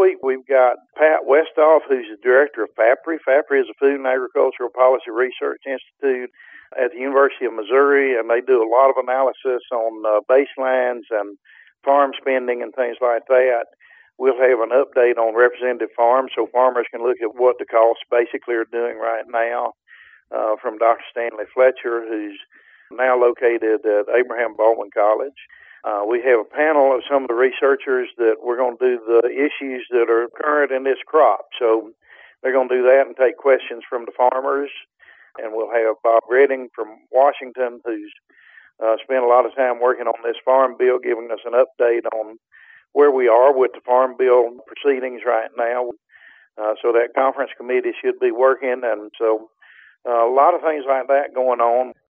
week we've got Pat Westhoff, who's the director of FAPRI. FAPRI is a Food and Agricultural Policy Research Institute at the University of Missouri, and they do a lot of analysis on baselines and farm spending and things like that. We'll have an update on representative farms so farmers can look at what the costs basically are doing right now from Dr. Stanley Fletcher, who's now located at Abraham Baldwin College. We have a panel of some of the researchers that we're going to do the issues that are current in this crop. So they're going to do that and take questions from the farmers. And we'll have Bob Redding from Washington, who's spent a lot of time working on this farm bill, giving us an update on where we are with the farm bill proceedings right now. So that conference committee should be working. And so a lot of things like that going on.